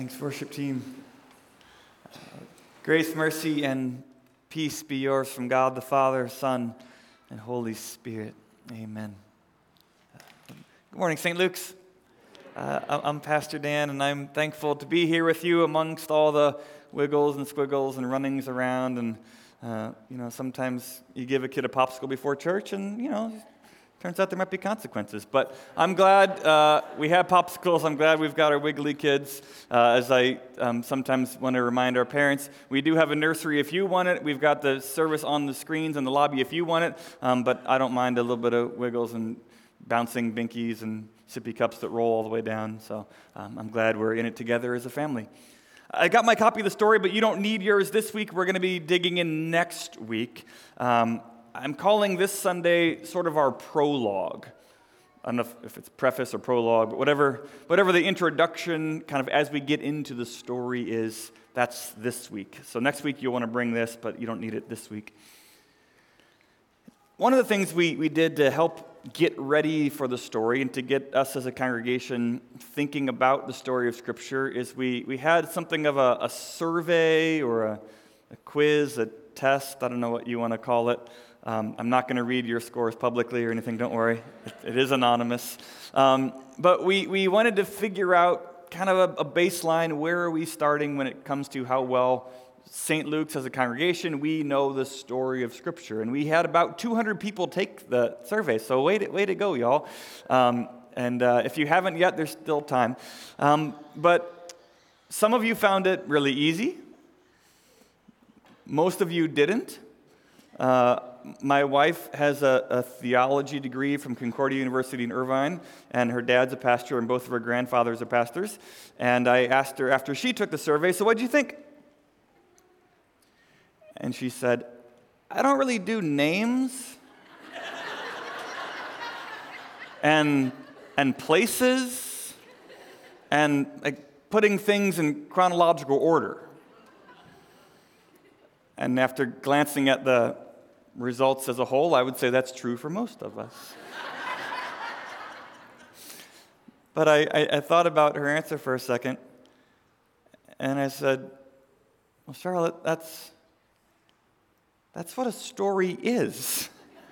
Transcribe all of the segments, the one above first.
Thanks, worship team. Grace, mercy, and peace be yours from God the Father, Son, and Holy Spirit. Amen. Good morning, St. Luke's. I'm Pastor Dan, and I'm thankful to be here with you amongst all the wiggles and squiggles and runnings around. And, sometimes you give a kid a popsicle before church, and, turns out there might be consequences. But I'm glad we have popsicles. I'm glad we've got our wiggly kids. As I sometimes want to remind our parents, we do have a nursery if you want it. We've got the service on the screens in the lobby if you want it. But I don't mind a little bit of wiggles and bouncing binkies and sippy cups that roll all the way down. So I'm glad we're in it together as a family. I got my copy of the story, but you don't need yours this week. We're going to be digging in next week. I'm calling this Sunday sort of our prologue. I don't know if it's preface or prologue, but whatever the introduction, kind of as we get into the story is, that's this week. So next week you'll want to bring this, but you don't need it this week. One of the things we did to help get ready for the story and to get us as a congregation thinking about the story of Scripture is we had something of a survey or a quiz, a test, I don't know what you want to call it. I'm not going to read your scores publicly or anything, don't worry. It is anonymous. But we wanted to figure out kind of a baseline. Where are we starting when it comes to how well St. Luke's as a congregation, we know the story of Scripture. And we had about 200 people take the survey, so way to go, y'all. And if you haven't yet, there's still time. But some of you found it really easy. Most of you didn't. My wife has a theology degree from Concordia University in Irvine, and her dad's a pastor, and both of her grandfathers are pastors. And I asked her after she took the survey, so what did you think? And she said, I don't really do names and places and putting things in chronological order. And after glancing at the results as a whole, I would say that's true for most of us. But I thought about her answer for a second, and I said, well, Charlotte, that's what a story is.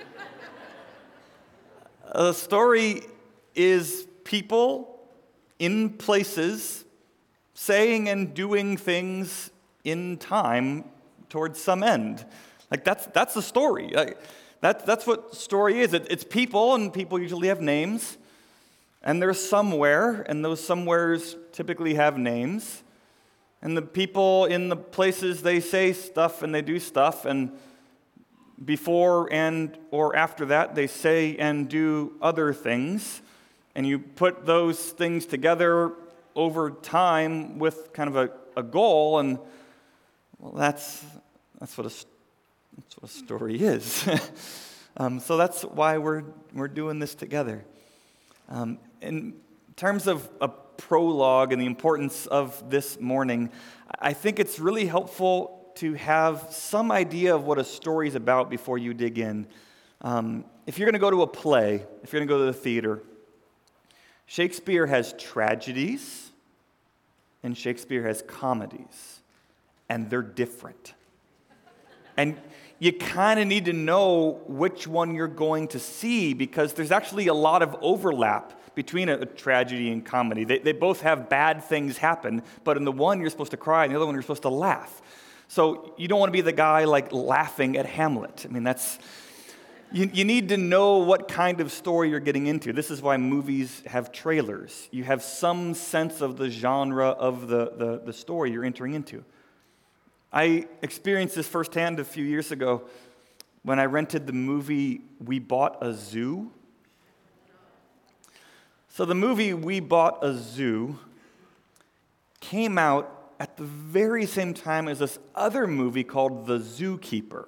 A story is people in places saying and doing things in time towards some end. That's the story. That's what story is. It's people, and people usually have names, and they're somewhere, and those somewheres typically have names, and the people in the places, they say stuff and they do stuff, and before and or after that, they say and do other things, and you put those things together over time with kind of a goal, and well, that's what a story is. So that's why we're doing this together. In terms of a prologue and the importance of this morning, I think it's really helpful to have some idea of what a story is about before you dig in. If you're going to go to a play, if you're going to go to the theater, Shakespeare has tragedies and Shakespeare has comedies, and they're different. And you kind of need to know which one you're going to see because there's actually a lot of overlap between a tragedy and comedy. They both have bad things happen, but in the one you're supposed to cry, and the other one you're supposed to laugh. So you don't want to be the guy laughing at Hamlet. I mean, you need to know what kind of story you're getting into. This is why movies have trailers. You have some sense of the genre of the story you're entering into. I experienced this firsthand a few years ago when I rented the movie We Bought a Zoo. So the movie We Bought a Zoo came out at the very same time as this other movie called The Zookeeper,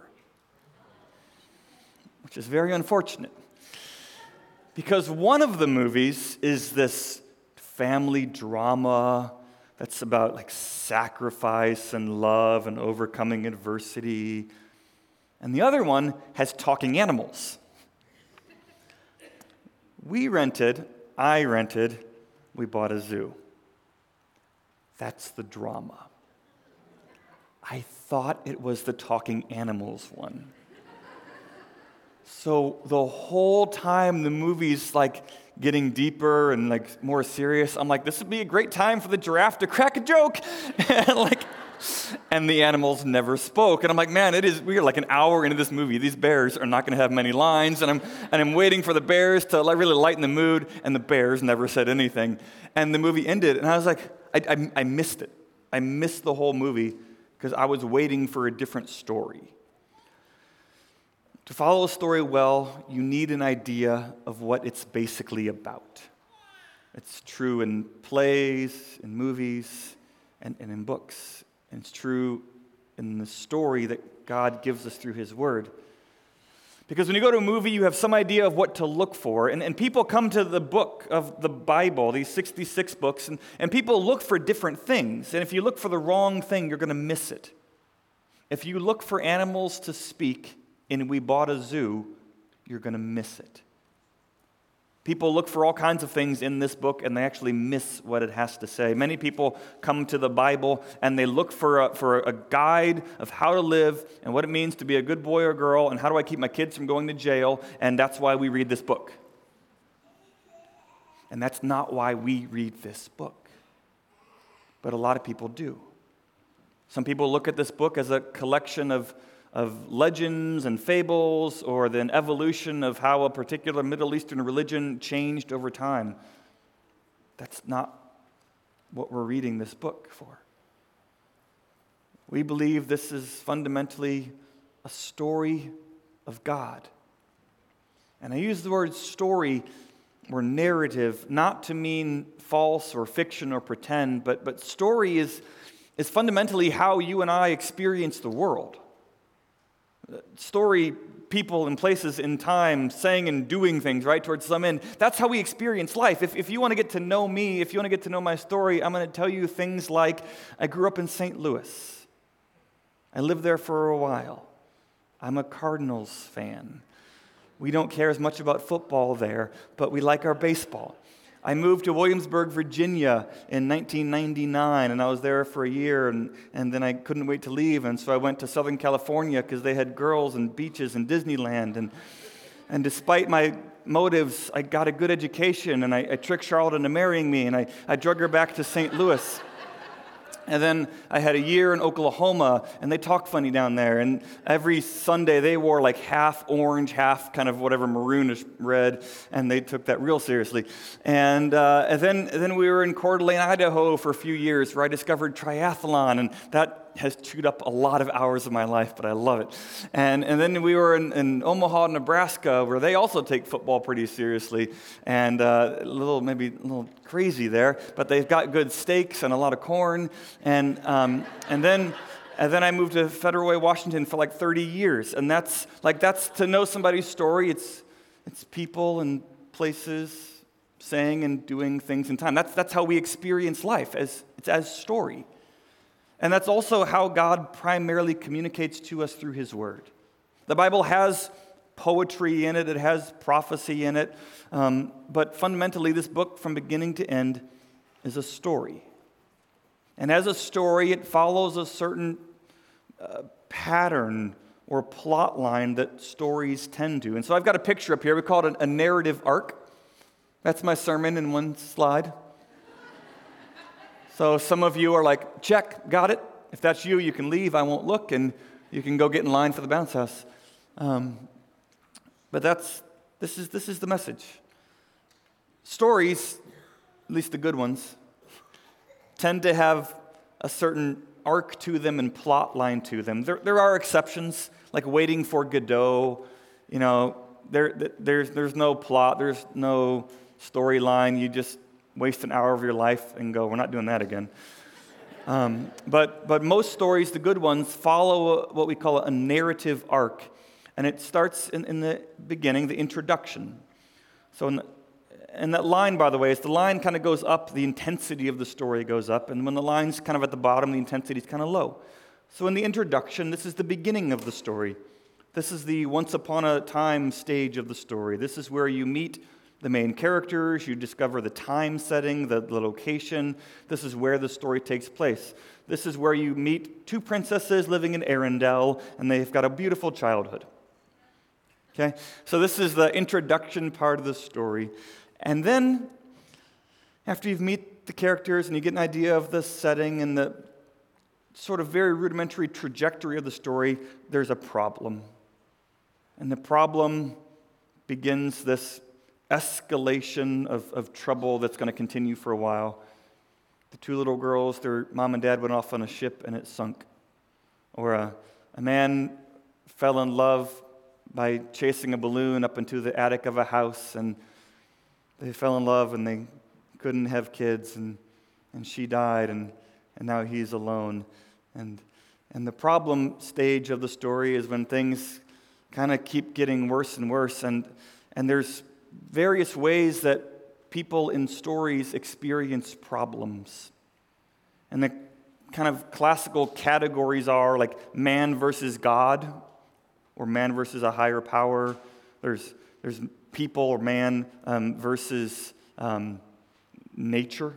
which is very unfortunate. Because one of the movies is this family drama that's about sacrifice and love and overcoming adversity. And the other one has talking animals. I rented We Bought a Zoo. That's the drama. I thought it was the talking animals one. So the whole time the movie's like getting deeper and like more serious, I'm like, this would be a great time for the giraffe to crack a joke. And the animals never spoke. And I'm like, man, we are like an hour into this movie. These bears are not going to have many lines. And I'm waiting for the bears to like really lighten the mood. And the bears never said anything. And the movie ended. And I was like, I missed it. I missed the whole movie because I was waiting for a different story. To follow a story well, you need an idea of what it's basically about. It's true in plays, in movies, and in books. And it's true in the story that God gives us through His Word. Because when you go to a movie, you have some idea of what to look for. And people come to the book of the Bible, these 66 books, and people look for different things. And if you look for the wrong thing, you're going to miss it. If you look for animals to speak in We Bought a Zoo, you're going to miss it. People look for all kinds of things in this book, and they actually miss what it has to say. Many people come to the Bible, and they look for a guide of how to live and what it means to be a good boy or girl, and how do I keep my kids from going to jail, and that's why we read this book. And that's not why we read this book. But a lot of people do. Some people look at this book as a collection of legends and fables, or the evolution of how a particular Middle Eastern religion changed over time. That's not what we're reading this book for. We believe this is fundamentally a story of God. And I use the word story or narrative not to mean false or fiction or pretend, but story is fundamentally how you and I experience the world. Story, people and places in time saying and doing things, right, towards some end. That's how we experience life. If you want to get to know me, if you want to get to know my story, I'm going to tell you things like, I grew up in St. Louis. I lived there for a while. I'm a Cardinals fan. We don't care as much about football there, but we like our baseball. I moved to Williamsburg, Virginia in 1999, and I was there for a year, and then I couldn't wait to leave, and so I went to Southern California because they had girls and beaches and Disneyland, and despite my motives, I got a good education, and I tricked Charlotte into marrying me, and I drug her back to St. Louis. And then I had a year in Oklahoma, and they talk funny down there. And every Sunday, they wore like half orange, half kind of whatever maroonish red, and they took that real seriously. And then we were in Coeur d'Alene, Idaho for a few years, where I discovered triathlon, and that has chewed up a lot of hours of my life, but I love it. And then we were in Omaha, Nebraska, where they also take football pretty seriously, and maybe a little crazy there, but they've got good steaks and a lot of corn. And then I moved to Federal Way, Washington for like 30 years, and that's to know somebody's story. It's people and places saying and doing things in time. That's how we experience life, it's as story. And that's also how God primarily communicates to us through His Word. The Bible has poetry in it, it has prophecy in it, but fundamentally this book from beginning to end is a story. And as a story, it follows a certain pattern or plot line that stories tend to. And so I've got a picture up here. We call it a narrative arc. That's my sermon in one slide. So some of you are like, check, got it. If that's you, you can leave. I won't look, and you can go get in line for the bounce house. But this is the message. Stories, at least the good ones, tend to have a certain arc to them and plot line to them. There are exceptions, like Waiting for Godot. You know, there's no plot, there's no storyline. You just waste an hour of your life and go, we're not doing that again. But most stories, the good ones, follow what we call a narrative arc. And it starts in the beginning, the introduction. So and that line, by the way, as the line kind of goes up, the intensity of the story goes up. And when the line's kind of at the bottom, the intensity is kind of low. So in the introduction, this is the beginning of the story. This is the once upon a time stage of the story. This is where you meet the main characters, you discover the time setting, the location. This is where the story takes place. This is where you meet two princesses living in Arendelle, and they've got a beautiful childhood. Okay? So this is the introduction part of the story. And then, after you meet the characters and you get an idea of the setting and the sort of very rudimentary trajectory of the story, there's a problem. And the problem begins this escalation of trouble that's going to continue for a while. The two little girls, their mom and dad went off on a ship and it sunk. Or a man fell in love by chasing a balloon up into the attic of a house, and they fell in love and they couldn't have kids, and she died, and now he's alone. And the problem stage of the story is when things kind of keep getting worse and worse, and there's various ways that people in stories experience problems. And the kind of classical categories are like man versus God, or man versus a higher power. There's people or man versus nature.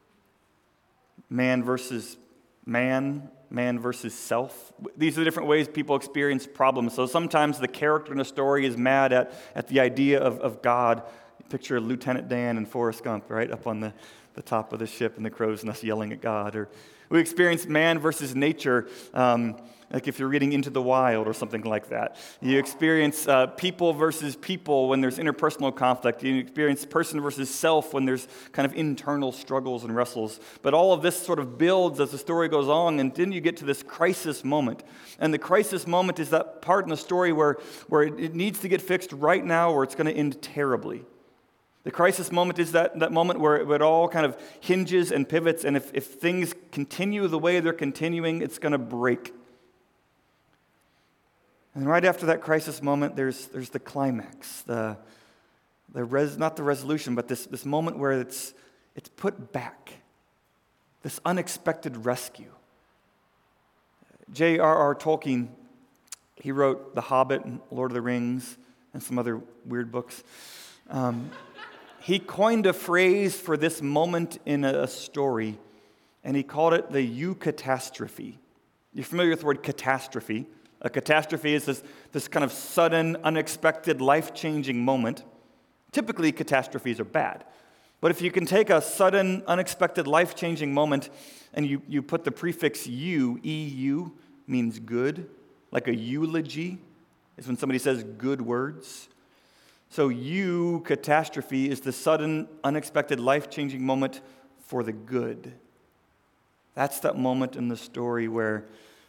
Man versus man versus self. These are the different ways people experience problems. So sometimes the character in a story is mad at the idea of God. Picture Lieutenant Dan and Forrest Gump, right, up on the top of the ship and the crow's nest yelling at God. Or we experience man versus nature, like if you're reading Into the Wild or something like that. You experience people versus people when there's interpersonal conflict. You experience person versus self when there's kind of internal struggles and wrestles. But all of this sort of builds as the story goes on, and then you get to this crisis moment. And the crisis moment is that part in the story where it needs to get fixed right now, or it's going to end terribly. The crisis moment is that moment where it all kind of hinges and pivots, and if things continue the way they're continuing, it's going to break. And right after that crisis moment, there's the climax, not the resolution, but this moment where it's put back, this unexpected rescue. J.R.R. Tolkien, he wrote The Hobbit and Lord of the Rings and some other weird books. He coined a phrase for this moment in a story, and he called it the eucatastrophe. You're familiar with the word catastrophe. A catastrophe is this kind of sudden, unexpected, life-changing moment. Typically, catastrophes are bad. But if you can take a sudden, unexpected, life-changing moment and you put the prefix "eu," E-U, means good, like a eulogy is when somebody says good words. So eucatastrophe is the sudden, unexpected, life-changing moment for the good. That's that moment in the story where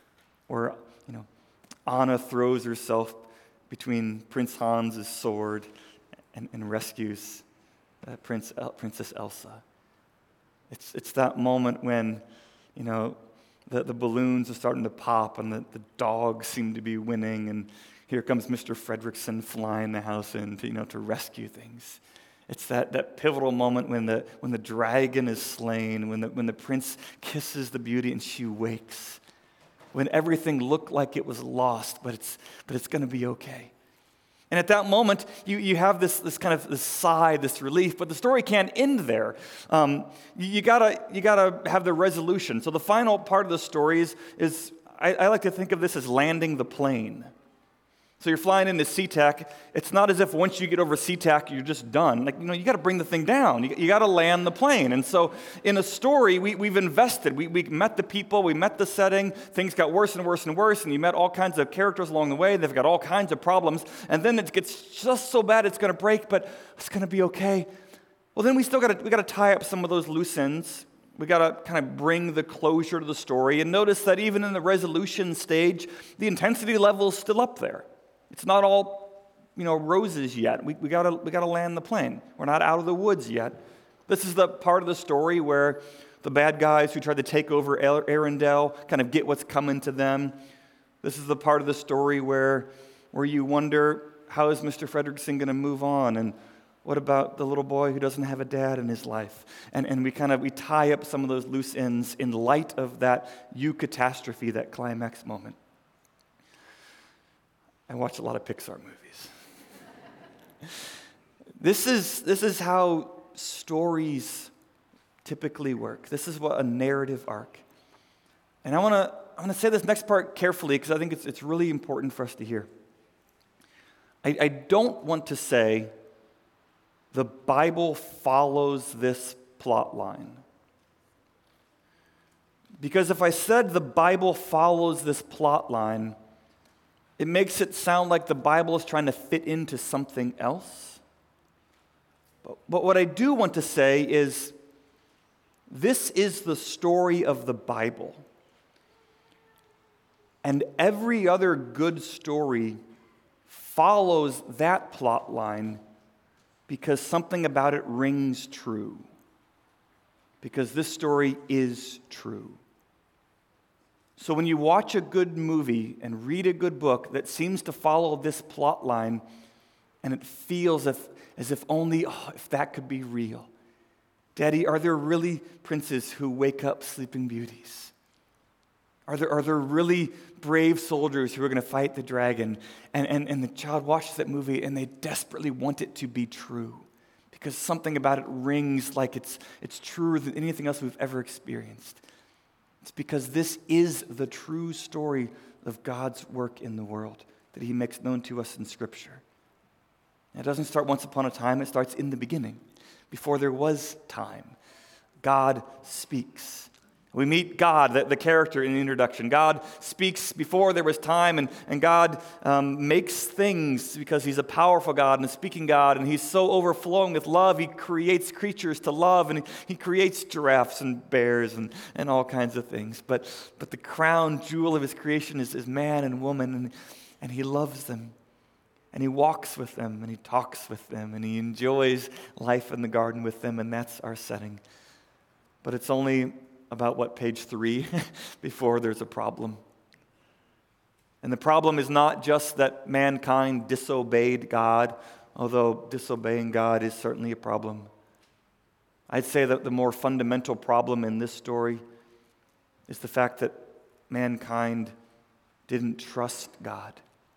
Anna throws herself between Prince Hans's sword and rescues Princess Elsa. It's that moment when, the balloons are starting to pop and the dogs seem to be winning, and here comes Mr. Fredrickson flying the house in to rescue things. It's that pivotal moment when the dragon is slain, when the prince kisses the beauty and she wakes, when everything looked like it was lost, but it's going to be okay. And at that moment, you have this kind of this sigh, this relief, but the story can't end there. You gotta have the resolution. So the final part of the story is I like to think of this as landing the plane. So you're flying into SeaTac. It's not as if once you get over SeaTac, you're just done. You got to bring the thing down. You got to land the plane. And so in a story, we've invested. We met the people. We met the setting. Things got worse and worse and worse. And you met all kinds of characters along the way. They've got all kinds of problems. And then it gets just so bad it's going to break, but it's going to be okay. Well, then we got to tie up some of those loose ends. We got to kind of bring the closure to the story. And notice that even in the resolution stage, the intensity level is still up there. It's not all, roses yet. We gotta land the plane. We're not out of the woods yet. This is the part of the story where the bad guys who tried to take over Arendelle kind of get what's coming to them. This is the part of the story where you wonder, how is Mr. Fredrickson going to move on? And what about the little boy who doesn't have a dad in his life? And we tie up some of those loose ends in light of that eucatastrophe, that climax moment. I watch a lot of Pixar movies. This is how stories typically work. This is what a narrative arc. And I want to say this next part carefully because I think it's really important for us to hear. I don't want to say the Bible follows this plot line. Because if I said the Bible follows this plot line, it makes it sound like the Bible is trying to fit into something else. But what I do want to say is, this is the story of the Bible. And every other good story follows that plot line because something about it rings true. Because this story is true. So when you watch a good movie and read a good book that seems to follow this plot line, and it feels as if only, if that could be real. Daddy, are there really princes who wake up sleeping beauties? Are there really brave soldiers who are going to fight the dragon? And the child watches that movie and they desperately want it to be true because something about it rings like it's truer than anything else we've ever experienced. It's because this is the true story of God's work in the world that he makes known to us in Scripture. And it doesn't start once upon a time, it starts in the beginning. Before there was time, God speaks. We meet God, the character in the introduction. God speaks before there was time, and God makes things because he's a powerful God and a speaking God, and he's so overflowing with love, he creates creatures to love, and he creates giraffes and bears and all kinds of things. But the crown jewel of his creation is man and woman, and he loves them, and he walks with them, and he talks with them, and he enjoys life in the garden with them, and that's our setting. But it's only about page 3 before there's a problem. And the problem is not just that mankind disobeyed God, although disobeying God is certainly a problem. I'd say that the more fundamental problem in this story is the fact that mankind didn't trust God.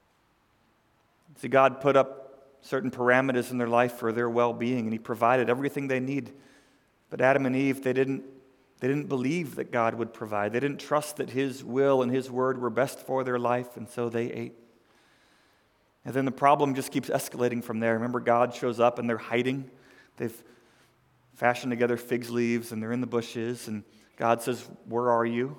See, God put up certain parameters in their life for their well-being, and he provided everything they need. But Adam and Eve, they didn't believe that God would provide. They didn't trust that his will and his word were best for their life, and so they ate. And then the problem just keeps escalating from there. Remember, God shows up and they're hiding. They've fashioned together fig leaves and they're in the bushes, and God says, "Where are you?"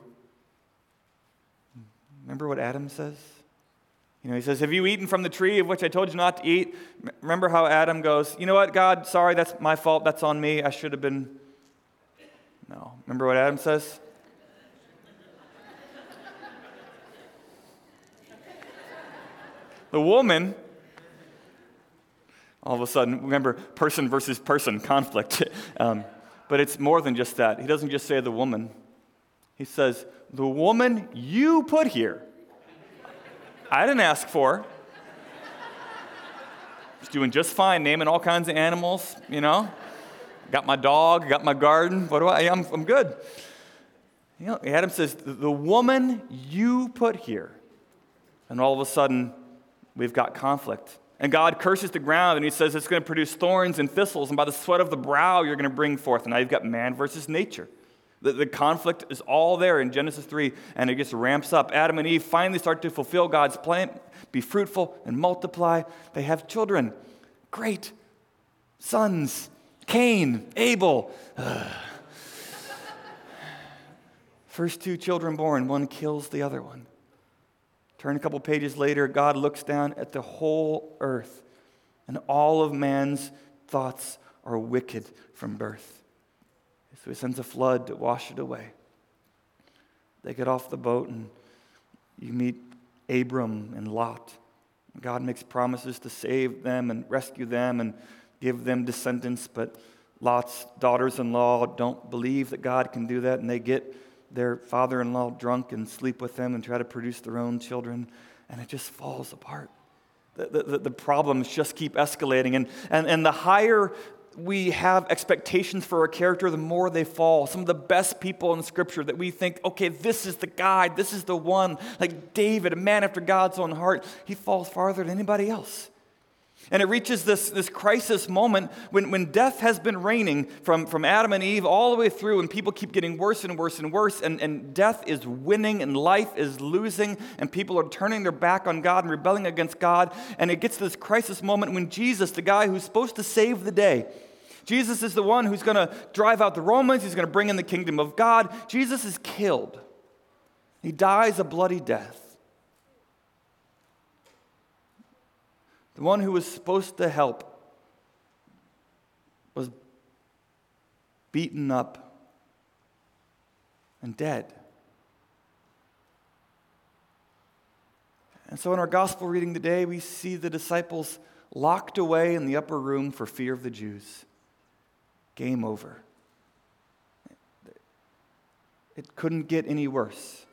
Remember what Adam says? He says, "Have you eaten from the tree of which I told you not to eat?" Remember how Adam goes, "You know what, God, sorry, that's my fault, that's on me, I should have been..." No. Remember what Adam says? The woman, all of a sudden, remember, person versus person conflict. But it's more than just that. He doesn't just say the woman. He says, "The woman you put here, I didn't ask for. She's doing just fine, naming all kinds of animals, Got my dog, got my garden. What do I'm good." Adam says, "The woman you put here." And all of a sudden, we've got conflict. And God curses the ground, and he says it's going to produce thorns and thistles, and by the sweat of the brow you're going to bring forth. And now you've got man versus nature. The conflict is all there in Genesis 3, and it just ramps up. Adam and Eve finally start to fulfill God's plan, be fruitful and multiply. They have children, great sons. Cain, Abel. First 2 children born, one kills the other one. Turn a couple pages later, God looks down at the whole earth, and all of man's thoughts are wicked from birth. So he sends a flood to wash it away. They get off the boat, and you meet Abram and Lot. God makes promises to save them and rescue them and give them descendants, but Lot's daughters-in-law don't believe that God can do that, and they get their father-in-law drunk and sleep with them and try to produce their own children, and it just falls apart. The problems just keep escalating, and the higher we have expectations for a character, the more they fall. Some of the best people in Scripture that we think, okay, this is the guy, this is the one, like David, a man after God's own heart, he falls farther than anybody else. And it reaches this crisis moment when death has been reigning from Adam and Eve all the way through, and people keep getting worse and worse and worse, and death is winning and life is losing, and people are turning their back on God and rebelling against God. And it gets to this crisis moment when Jesus, the guy who's supposed to save the day, Jesus is the one who's going to drive out the Romans, he's going to bring in the kingdom of God. Jesus is killed. He dies a bloody death. The one who was supposed to help was beaten up and dead. And so in our gospel reading today, we see the disciples locked away in the upper room for fear of the Jews. Game over. It couldn't get any worse.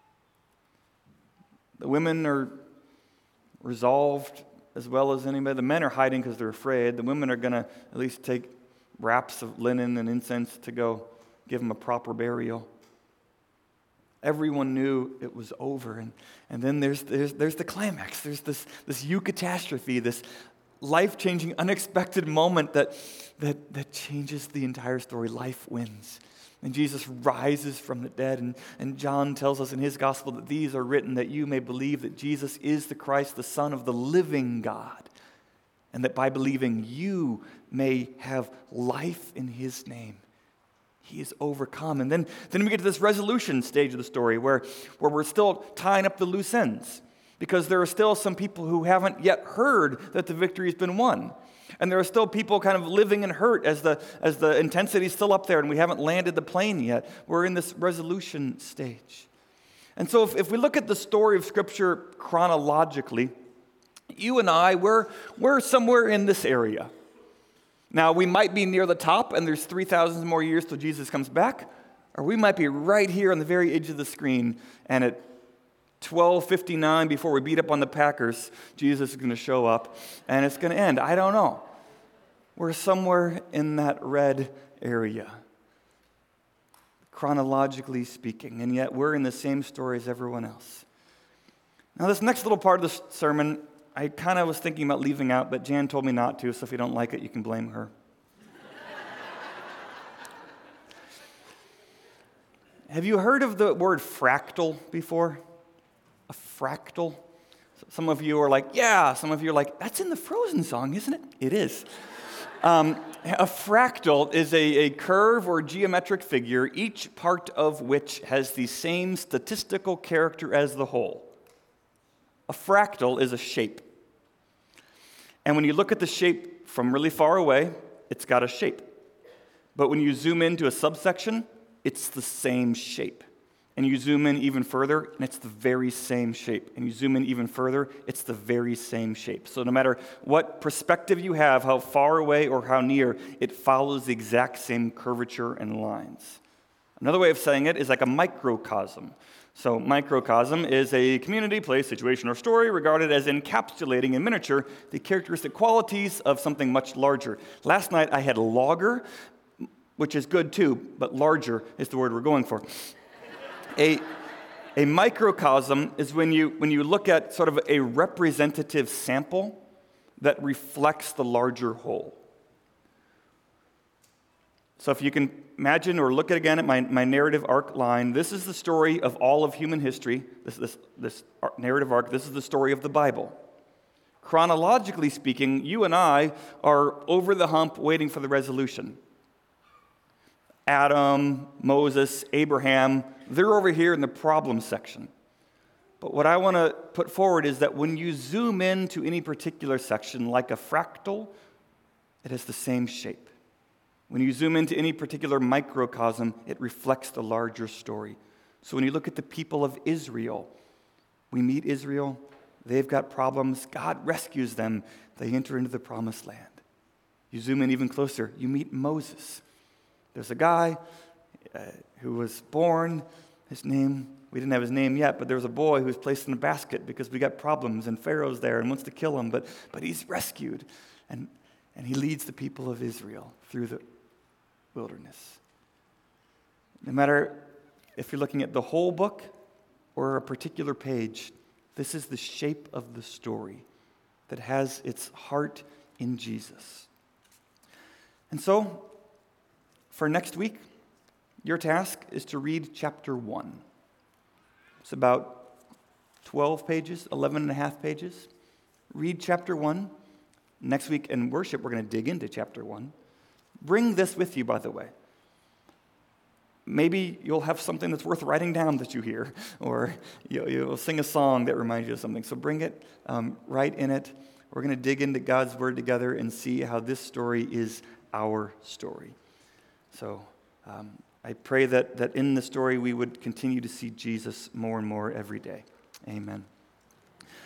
The women are resolved as well as anybody. The men are hiding because they're afraid. The women are going to at least take wraps of linen and incense to go give them a proper burial. Everyone knew it was over. And then there's the climax. There's this eucatastrophe, this life-changing, unexpected moment that changes the entire story. Life wins. And Jesus rises from the dead, and John tells us in his gospel that these are written that you may believe that Jesus is the Christ, the Son of the living God, and that by believing you may have life in his name. He is overcome. And then we get to this resolution stage of the story where we're still tying up the loose ends, because there are still some people who haven't yet heard that the victory has been won. And there are still people kind of living in hurt as the intensity is still up there and we haven't landed the plane yet. We're in this resolution stage. And so if we look at the story of Scripture chronologically, you and I, we're somewhere in this area. Now, we might be near the top and there's 3,000 more years till Jesus comes back, or we might be right here on the very edge of the screen, and at 12:59, before we beat up on the Packers, Jesus is going to show up, and it's going to end. I don't know. We're somewhere in that red area, chronologically speaking, and yet we're in the same story as everyone else. Now, this next little part of the sermon, I kind of was thinking about leaving out, but Jan told me not to, so if you don't like it, you can blame her. Have you heard of the word fractal before? A fractal? Some of you are like, yeah. Some of you are like, that's in the Frozen song, isn't it? It is. A fractal is a curve or geometric figure, each part of which has the same statistical character as the whole. A fractal is a shape. And when you look at the shape from really far away, it's got a shape. But when you zoom into a subsection, it's the same shape. And you zoom in even further, and it's the very same shape. And you zoom in even further, it's the very same shape. So no matter what perspective you have, how far away or how near, it follows the exact same curvature and lines. Another way of saying it is like a microcosm. So microcosm is a community, place, situation, or story regarded as encapsulating in miniature the characteristic qualities of something much larger. Last night I had logger, which is good too, but larger is the word we're going for. A microcosm is when you look at sort of a representative sample that reflects the larger whole. So if you can imagine or look at again at my narrative arc line, this is the story of all of human history. This narrative arc, this is the story of the Bible. Chronologically speaking, you and I are over the hump waiting for the resolution. Adam, Moses, Abraham, they're over here in the problem section. But what I want to put forward is that when you zoom into any particular section, like a fractal, it has the same shape. When you zoom into any particular microcosm, it reflects the larger story. So when you look at the people of Israel, we meet Israel, they've got problems, God rescues them, they enter into the promised land. You zoom in even closer, you meet Moses. There's a guy who was born, his name, we didn't have his name yet, but there was a boy who was placed in a basket because we got problems and Pharaoh's there and wants to kill him, but he's rescued. And he leads the people of Israel through the wilderness. No matter if you're looking at the whole book or a particular page, this is the shape of the story. that has its heart in Jesus. And so, for next week, your task is to read chapter 1. It's about 12 pages, 11 and a half pages. Read chapter 1. Next week in worship, we're going to dig into chapter 1. Bring this with you, by the way. Maybe you'll have something that's worth writing down that you hear, or you'll sing a song that reminds you of something. So bring it, write in it. We're going to dig into God's Word together and see how this story is our story. So I pray that in the story we would continue to see Jesus more and more every day. Amen.